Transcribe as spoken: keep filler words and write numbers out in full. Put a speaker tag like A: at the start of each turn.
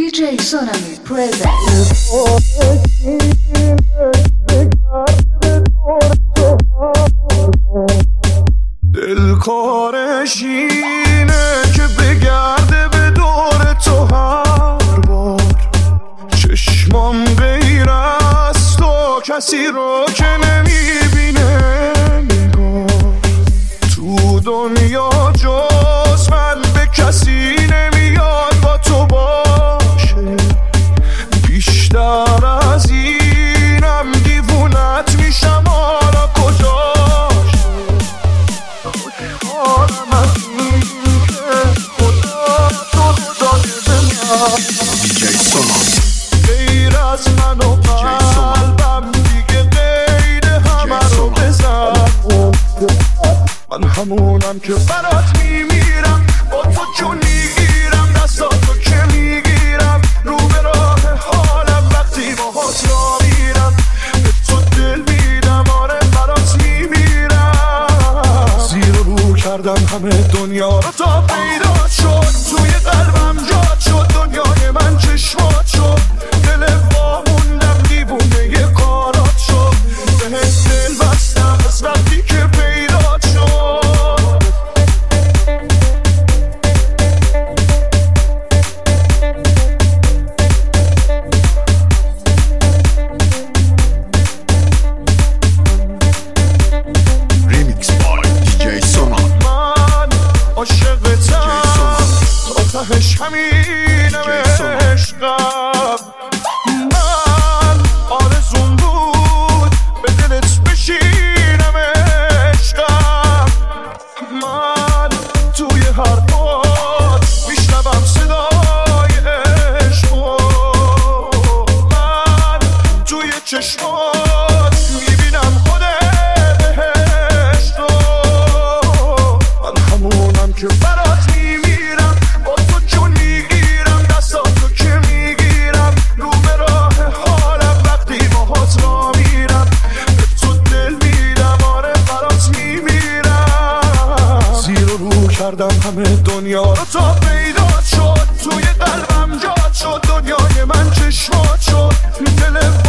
A: دی جی Sonami presents.
B: دلکارش اینه که بگرده به دور تو هر بار. چشمام غیر از تو کسی رو که نمیبینه نگار. تو دنیا جز من به کسی نمیاد با تو باشه. بیشتر از اینم دیوونت میشم حالا کجاشه. خوشحالم از این که خدا تو داده به من. دی جی Sonami غیر از من و قلبم دیگه غیر همه رو بزن. من همونم که برات میمیرم، با تو جون میگیرم، دستاتو که میگیرم، رو به راه حالم وقتی باهات را میرم. به تو دل میدم، آره برات میمیرم. زیر رو کردم همه دنیا رو تا پیدا شد. توی قلبم جات شد، دنیای من چشمات شد. دل واموندم دیوونه یه کارات شد. بهت دل بستم از وقتی که پیدا شد.
C: Remix by دی جی Sonami.
B: من عاشقتم، تا تهش همینم عشقم. من آرزون بود به دلت بشینم عشقم. من توی حرفات میشنوم صدای عشقو. من توی چشمات میبینم خود بهشتو. من همونم که برات میمیرم، با تو جون میگیرم، دستاتو که میگیرم، رو به راه حالم وقتی باهات را میرم. به تو دل میدم، آره برات میمیرم. زیر و رو کردم همه دنیا رو تا پیدا شد. توی قلبم جات شد، دنیای من چشمات شد. دل